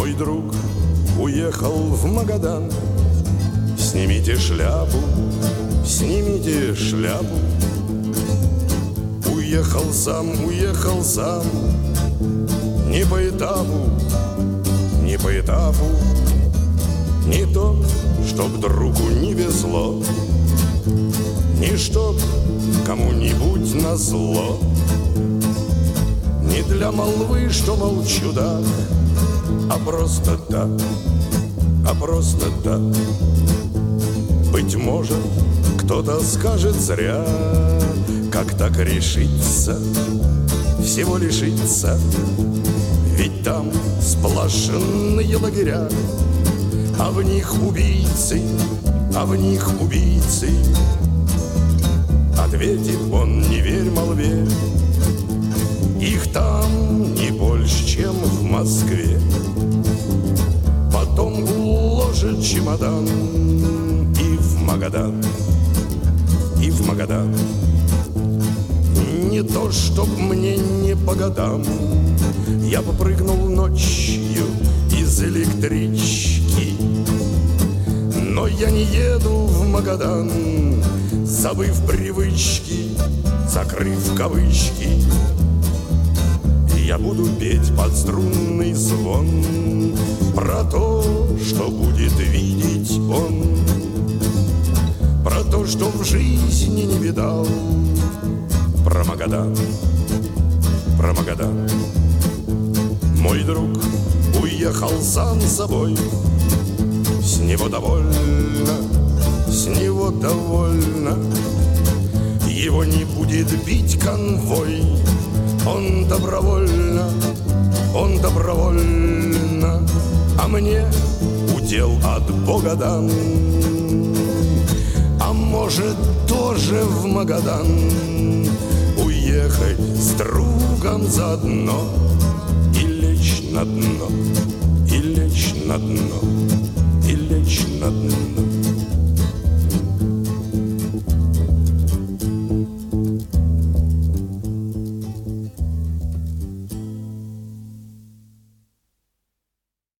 Мой друг уехал в Магадан. Снимите шляпу, снимите шляпу. Уехал сам, не по этапу, не по этапу. Не то, чтоб другу не везло, не чтоб кому-нибудь назло, не для молвы, что, мол, чудак, а просто так, а просто так. Быть может, кто-то скажет зря, как так решиться, всего лишиться. Ведь там сплошные лагеря, а в них убийцы, а в них убийцы. Ответит он, не верь молве, их там не больше, чем в Москве. Потом уложит чемодан и в Магадан, и в Магадан. Не то, чтоб мне не по годам, я попрыгнул ночью из электрички, но я не еду в Магадан, забыв привычки, закрыв кавычки. Я буду петь под струнный звон про то, что будет видеть он, про то, что в жизни не видал, про Магадан, про Магадан. Мой друг уехал сам собой, с него довольно, с него довольно. Его не будет бить конвой, он добровольно, он добровольно. А мне удел от Бога дан, а может тоже в Магадан уехать с другом заодно и лечь на дно, и лечь на дно, и лечь на дно.